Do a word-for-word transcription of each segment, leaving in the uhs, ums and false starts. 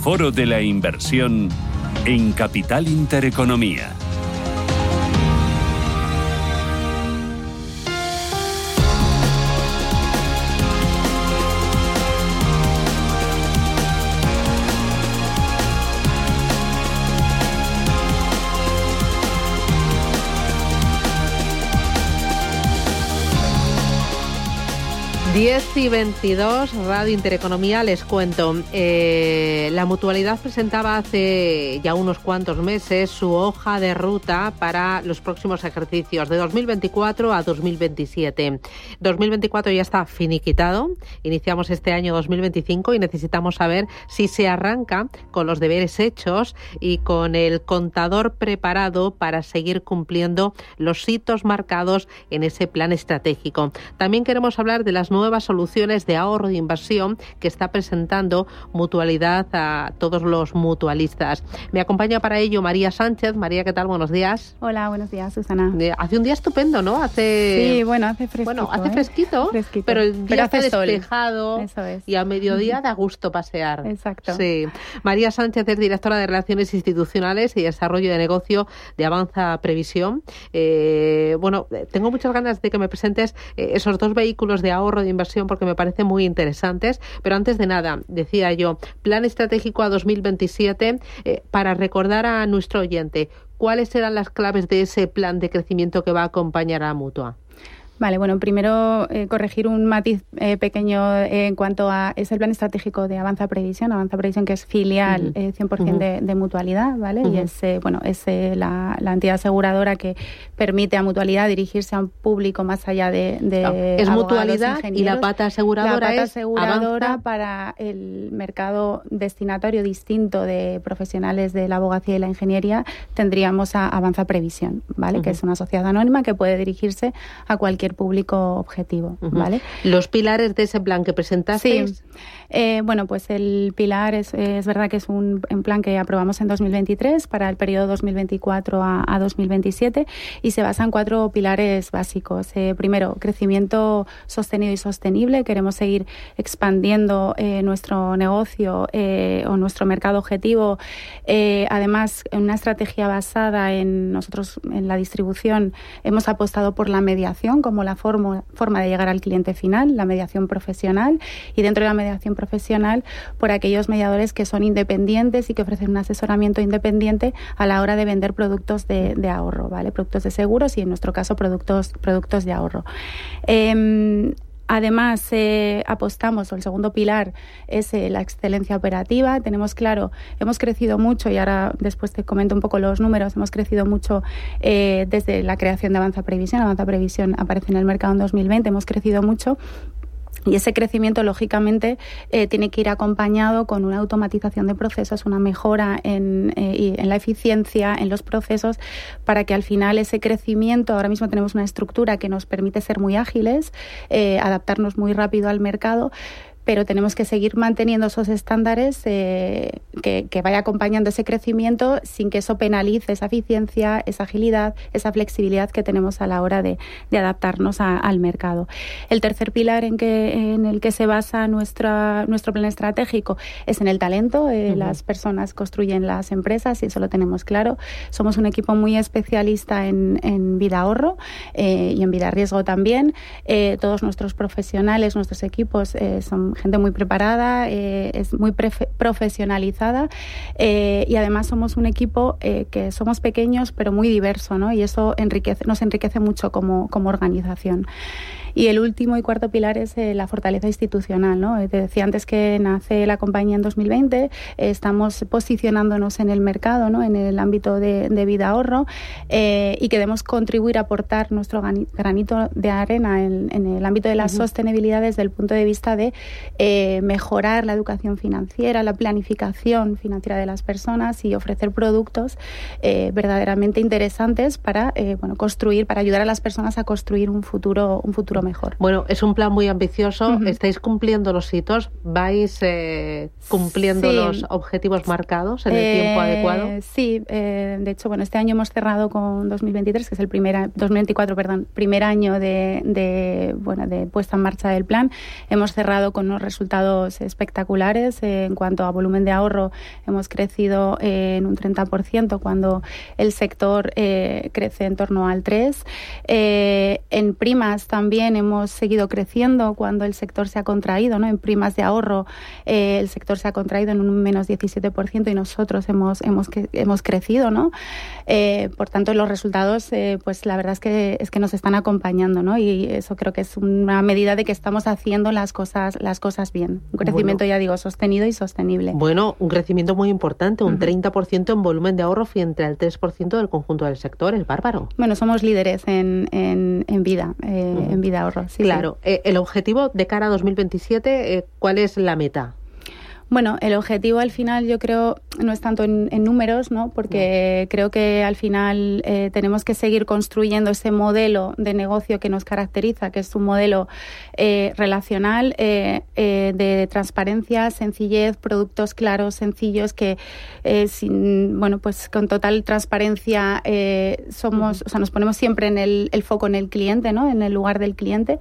Foro de la Inversión en Capital Intereconomía. diez y veintidós, Radio Intereconomía, les cuento. Eh, la Mutualidad presentaba hace ya unos cuantos meses su hoja de ruta para los próximos ejercicios de dos mil veinticuatro a dos mil veintisiete. dos mil veinticuatro ya está finiquitado, iniciamos este año dos mil veinticinco y necesitamos saber si se arranca con los deberes hechos y con el contador preparado para seguir cumpliendo los hitos marcados en ese plan estratégico. También queremos hablar de las nuevas nuevas soluciones de ahorro de inversión que está presentando Mutualidad a todos los mutualistas. Me acompaña para ello María Sánchez. María, ¿qué tal? Buenos días. Hola, buenos días, Susana. Hace un día estupendo, ¿no? Hace Sí, bueno, hace fresquito. Bueno, hace ¿eh? fresquito, fresquito, pero el día pero está hace despejado. Sol. Eso es. Y a mediodía da gusto pasear. Exacto. Sí. María Sánchez es directora de Relaciones Institucionales y Desarrollo de Negocio de Avanza Previsión. Eh, bueno, tengo muchas ganas de que me presentes eh, esos dos vehículos de ahorro de inversión porque me parecen muy interesantes, pero antes de nada, decía yo, plan estratégico a dos mil veintisiete, eh, para recordar a nuestro oyente, ¿cuáles serán las claves de ese plan de crecimiento que va a acompañar a la Mutua? Vale, bueno, primero eh, corregir un matiz eh, pequeño eh, en cuanto a es el plan estratégico de Avanza Previsión, Avanza Previsión que es filial uh-huh. eh, cien por ciento uh-huh. de, de Mutualidad, ¿vale? Uh-huh. Y es, eh, bueno, es eh, la, la entidad aseguradora que permite a Mutualidad dirigirse a un público más allá de, de no, es abogados, Mutualidad ingenieros. Y la pata aseguradora la pata es aseguradora Avanza para el mercado destinatario distinto de profesionales de la abogacía y la ingeniería, tendríamos a Avanza Previsión, ¿vale? Uh-huh. Que es una sociedad anónima que puede dirigirse a cualquier público objetivo, ¿vale? Uh-huh. Los pilares de ese plan que presentasteis. Sí. Eh, bueno, pues el pilar es, es verdad que es un, un plan que aprobamos en dos mil veintitrés para el periodo dos mil veinticuatro a, a dos mil veintisiete y se basa en cuatro pilares básicos. Eh, primero, crecimiento sostenido y sostenible. Queremos seguir expandiendo eh, nuestro negocio eh, o nuestro mercado objetivo. Eh, además, en una estrategia basada en nosotros, en la distribución, hemos apostado por la mediación como la forma, forma de llegar al cliente final, la mediación profesional, y dentro de la mediación profesional por aquellos mediadores que son independientes y que ofrecen un asesoramiento independiente a la hora de vender productos de, de ahorro, ¿vale? Productos de seguros y en nuestro caso productos, productos de ahorro. Eh, Además, eh, apostamos, o el segundo pilar es eh, la excelencia operativa. Tenemos claro, hemos crecido mucho y ahora después te comento un poco los números, hemos crecido mucho eh, desde la creación de Avanza Previsión. Avanza Previsión aparece en el mercado en dos mil veinte, hemos crecido mucho. Y ese crecimiento, lógicamente, eh, tiene que ir acompañado con una automatización de procesos, una mejora en, eh, en la eficiencia, en los procesos, para que al final ese crecimiento, ahora mismo tenemos una estructura que nos permite ser muy ágiles, eh, adaptarnos muy rápido al mercado, pero tenemos que seguir manteniendo esos estándares eh, que, que vaya acompañando ese crecimiento sin que eso penalice esa eficiencia, esa agilidad, esa flexibilidad que tenemos a la hora de, de adaptarnos a, al mercado. El tercer pilar en, que, en el que se basa nuestra, nuestro plan estratégico es en el talento. Eh, uh-huh. Las personas construyen las empresas y eso lo tenemos claro. Somos un equipo muy especialista en, en vida ahorro eh, y en vida riesgo también. Eh, todos nuestros profesionales, nuestros equipos eh, son gente muy preparada, eh, es muy prefe- profesionalizada eh, y además somos un equipo eh, que somos pequeños pero muy diverso, ¿no? Y eso enriquece, nos enriquece mucho como, como organización. Y el último y cuarto pilar es eh, la fortaleza institucional, ¿no? Te decía antes que nace la compañía en dos mil veinte, eh, estamos posicionándonos en el mercado, ¿no? En el ámbito de, de vida ahorro eh, y queremos contribuir a aportar nuestro granito de arena en, en el ámbito de la uh-huh. sostenibilidad desde el punto de vista de eh, mejorar la educación financiera, la planificación financiera de las personas y ofrecer productos eh, verdaderamente interesantes para eh, bueno, construir, para ayudar a las personas a construir un futuro, un futuro mucho mejor. Bueno, es un plan muy ambicioso. Uh-huh. ¿Estáis cumpliendo los hitos? ¿Vais eh, cumpliendo sí. los objetivos marcados en el eh, tiempo adecuado? Sí, eh, de hecho, bueno, este año hemos cerrado con dos mil veintitrés, que es el primer, dos mil veinticuatro, perdón, primer año de, de, bueno, de puesta en marcha del plan. Hemos cerrado con unos resultados espectaculares. Eh, en cuanto a volumen de ahorro, hemos crecido eh, en un treinta por ciento cuando el sector eh, crece en torno al tres por ciento. Eh, en primas también hemos seguido creciendo cuando el sector se ha contraído, ¿no? En primas de ahorro eh, el sector se ha contraído en un menos diecisiete por ciento y nosotros hemos, hemos, hemos crecido, ¿no? Eh, por tanto, los resultados, eh, pues la verdad es que, es que nos están acompañando, ¿no? Y eso creo que es una medida de que estamos haciendo las cosas, las cosas bien. Un crecimiento, bueno, ya digo, sostenido y sostenible. Bueno, un crecimiento muy importante, un uh-huh. treinta por ciento en volumen de ahorro frente al tres por ciento del conjunto del sector. Es bárbaro. Bueno, somos líderes en, en, en vida, eh, uh-huh. en vida ahorro. Sí, claro. Sí. Eh, el objetivo de cara a dos mil veintisiete, eh, ¿cuál es la meta? Bueno, el objetivo al final yo creo no es tanto en, en números, ¿no? Porque no. creo que al final eh, tenemos que seguir construyendo ese modelo de negocio que nos caracteriza, que es un modelo eh, relacional, eh, eh, de transparencia, sencillez, productos claros, sencillos, que eh, sin, bueno, pues con total transparencia eh, somos, uh-huh. o sea, nos ponemos siempre en el, el foco en el cliente, ¿no? En el lugar del cliente.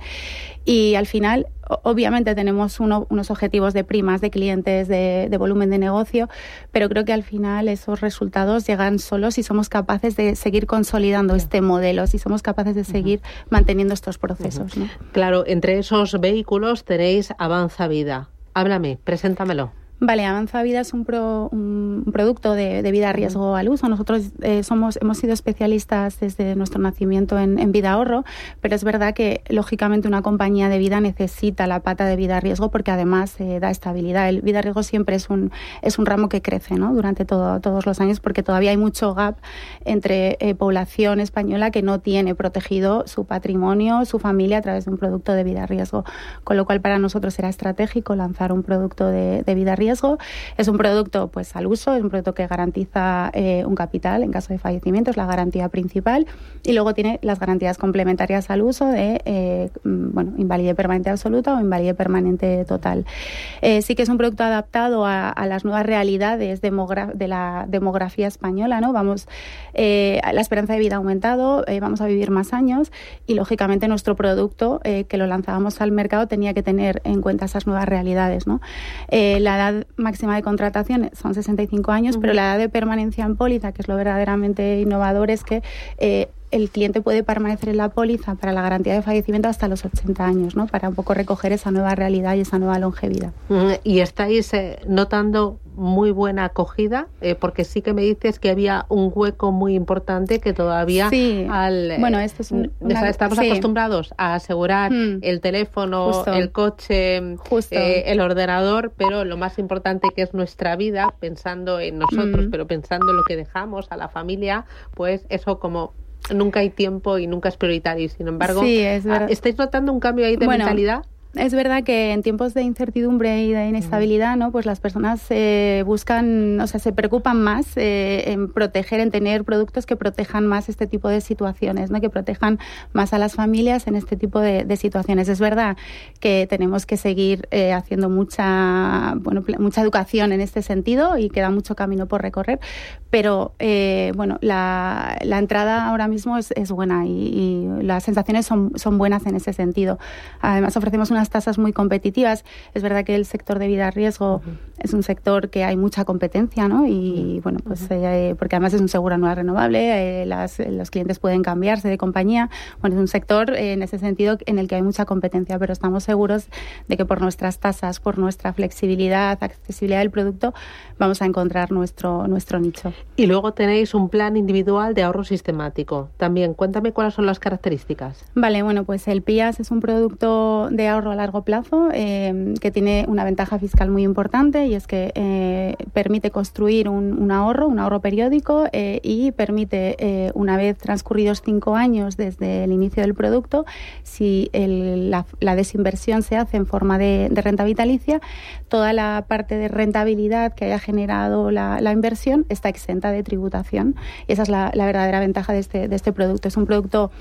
Y al final, obviamente tenemos uno, unos objetivos de primas, de clientes, de, de volumen de negocio, pero creo que al final esos resultados llegan solo si somos capaces de seguir consolidando este modelo, si somos capaces de seguir uh-huh. manteniendo estos procesos, ¿no? Claro, entre esos vehículos tenéis Avanza Vida. Háblame, preséntamelo. Vale, Avanza Vida es un, pro, un producto de, de vida riesgo al uso. Nosotros eh, somos hemos sido especialistas desde nuestro nacimiento en, en vida ahorro, pero es verdad que lógicamente una compañía de vida necesita la pata de vida riesgo porque además eh, da estabilidad. El vida riesgo siempre es un es un ramo que crece, ¿no? Durante todo, todos los años, porque todavía hay mucho gap entre eh, población española que no tiene protegido su patrimonio, su familia a través de un producto de vida riesgo. Con lo cual para nosotros era estratégico lanzar un producto de, de vida riesgo. Es un producto pues al uso, es un producto que garantiza eh, un capital en caso de fallecimiento, es la garantía principal, y luego tiene las garantías complementarias al uso de eh, bueno, invalidez permanente absoluta o invalidez permanente total. Eh, sí que es un producto adaptado a, a las nuevas realidades demogra- de la demografía española, ¿no? Vamos, eh, la esperanza de vida ha aumentado, eh, vamos a vivir más años y lógicamente nuestro producto eh, que lo lanzábamos al mercado tenía que tener en cuenta esas nuevas realidades, ¿no? Eh, la edad máxima de contratación son sesenta y cinco años, uh-huh. pero la edad de permanencia en póliza, que es lo verdaderamente innovador, es que eh, el cliente puede permanecer en la póliza para la garantía de fallecimiento hasta los ochenta años, ¿no? Para un poco recoger esa nueva realidad y esa nueva longevidad. Uh-huh. ¿Y estáis eh, notando muy buena acogida? Eh, porque sí que me dices que había un hueco muy importante que todavía sí. al, eh, bueno, esto es un, una, estamos sí. acostumbrados a asegurar mm. el teléfono, Justo. el coche, eh, el ordenador, pero lo más importante que es nuestra vida, pensando en nosotros, mm. pero pensando en lo que dejamos a la familia, pues eso como nunca hay tiempo y nunca es prioritario. Sin embargo, sí, es ¿estáis notando un cambio ahí de bueno, mentalidad? Es verdad que en tiempos de incertidumbre y de inestabilidad, ¿no? Pues las personas eh, buscan, o sea, se preocupan más eh, en proteger, en tener productos que protejan más este tipo de situaciones, ¿no? Que protejan más a las familias en este tipo de, de situaciones. Es verdad que tenemos que seguir eh, haciendo mucha, bueno, mucha educación en este sentido y queda mucho camino por recorrer, pero eh, bueno, la, la entrada ahora mismo es, es buena y, y las sensaciones son, son buenas en ese sentido. Además ofrecemos una tasas muy competitivas. Es verdad que el sector de vida riesgo uh-huh. es un sector que hay mucha competencia, ¿no? Y uh-huh. bueno, pues eh, porque además es un seguro anual renovable, eh, las, los clientes pueden cambiarse de compañía. Bueno, es un sector eh, en ese sentido en el que hay mucha competencia, pero estamos seguros de que por nuestras tasas, por nuestra flexibilidad, accesibilidad del producto, vamos a encontrar nuestro, nuestro nicho. Y luego tenéis un plan individual de ahorro sistemático. También, cuéntame cuáles son las características. Vale, bueno, pues el P I A S es un producto de ahorro a largo plazo eh, que tiene una ventaja fiscal muy importante y es que eh, permite construir un, un ahorro, un ahorro periódico eh, y permite, eh, una vez transcurridos cinco años desde el inicio del producto, si el, la, la desinversión se hace en forma de, de renta vitalicia, toda la parte de rentabilidad que haya generado la, la inversión está exenta de tributación y esa es la, la verdadera ventaja de este, de este producto. Es un producto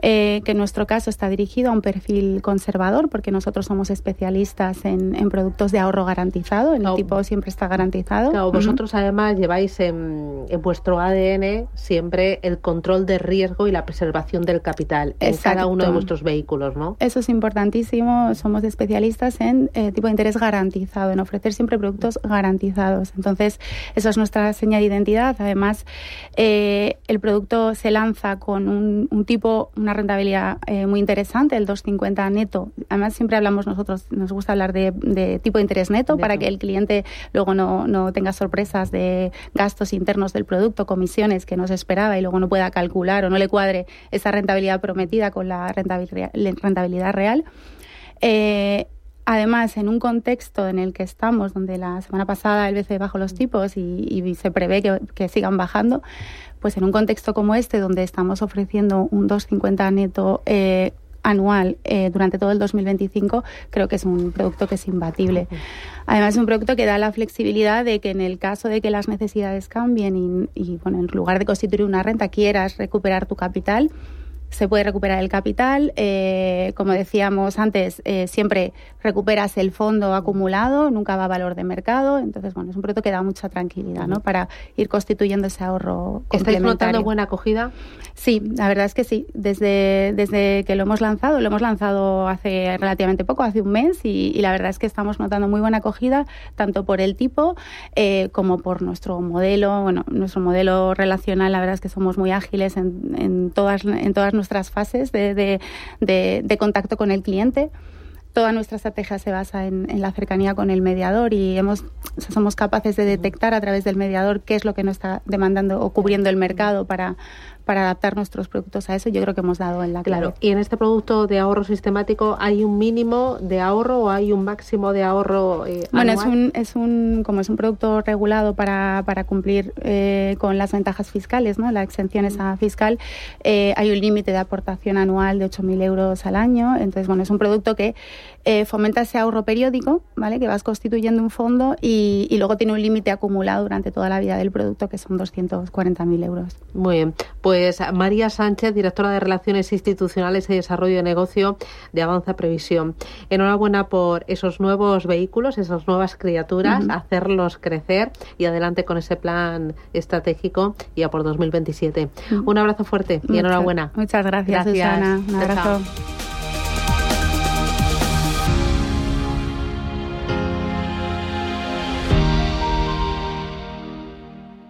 eh, que en nuestro caso está dirigido a un perfil conservador, porque nosotros somos especialistas en, en productos de ahorro garantizado, el oh. tipo siempre está garantizado. Claro, vosotros uh-huh. además lleváis en, en vuestro A D N siempre el control de riesgo y la preservación del capital en Exacto. cada uno de vuestros vehículos, ¿no? Eso es importantísimo, somos especialistas en eh, tipo de interés garantizado, en ofrecer siempre productos garantizados. Entonces, eso es nuestra señal de identidad. Además, eh, el producto se lanza con un, un tipo, una rentabilidad eh, muy interesante, el dos coma cincuenta neto. Además, siempre hablamos nosotros, nos gusta hablar de, de tipo de interés neto, neto para que el cliente luego no, no tenga sorpresas de gastos internos del producto, comisiones que no se esperaba y luego no pueda calcular o no le cuadre esa rentabilidad prometida con la rentabilidad, rentabilidad real. Eh, Además, en un contexto en el que estamos, donde la semana pasada el B C E bajó los tipos y, y se prevé que, que sigan bajando, pues en un contexto como este, donde estamos ofreciendo un dos coma cincuenta neto eh, anual eh, durante todo el dos mil veinticinco, creo que es un producto que es imbatible. Además, es un producto que da la flexibilidad de que en el caso de que las necesidades cambien y, y bueno, en lugar de constituir una renta, quieras recuperar tu capital, se puede recuperar el capital. Eh, como decíamos antes, eh, siempre recuperas el fondo acumulado, nunca va a valor de mercado. Entonces, bueno, es un producto que da mucha tranquilidad, ¿no? Para ir constituyendo ese ahorro complementario. ¿Estáis notando buena acogida? Sí, la verdad es que sí. Desde, desde que lo hemos lanzado, lo hemos lanzado hace relativamente poco, hace un mes, y, y la verdad es que estamos notando muy buena acogida, tanto por el tipo eh, como por nuestro modelo. Bueno, nuestro modelo relacional, la verdad es que somos muy ágiles en, en todas, en todas nuestras fases de, de, de, de contacto con el cliente. Toda nuestra estrategia se basa en, en la cercanía con el mediador y hemos, o sea, somos capaces de detectar a través del mediador qué es lo que nos está demandando o cubriendo el mercado para, para adaptar nuestros productos a eso. Yo creo que hemos dado en la clave. Claro, y en este producto de ahorro sistemático, ¿hay un mínimo de ahorro o hay un máximo de ahorro eh, bueno, anual? es un, es un, como es un producto regulado para, para cumplir eh, con las ventajas fiscales, ¿no? La exención esa fiscal, eh, hay un límite de aportación anual de ocho mil euros al año. Entonces, bueno, es un producto que eh, fomenta ese ahorro periódico, ¿vale? Que vas constituyendo un fondo y, y luego tiene un límite acumulado durante toda la vida del producto, que son doscientos cuarenta mil euros. Muy bien. Pues María Sánchez, directora de Relaciones Institucionales y Desarrollo de Negocio de Avanza Previsión. Enhorabuena por esos nuevos vehículos, esas nuevas criaturas, uh-huh. hacerlos crecer y adelante con ese plan estratégico ya por dos mil veintisiete. Uh-huh. Un abrazo fuerte y Muchas, enhorabuena. Muchas gracias, gracias. Susana. Un abrazo. Chao.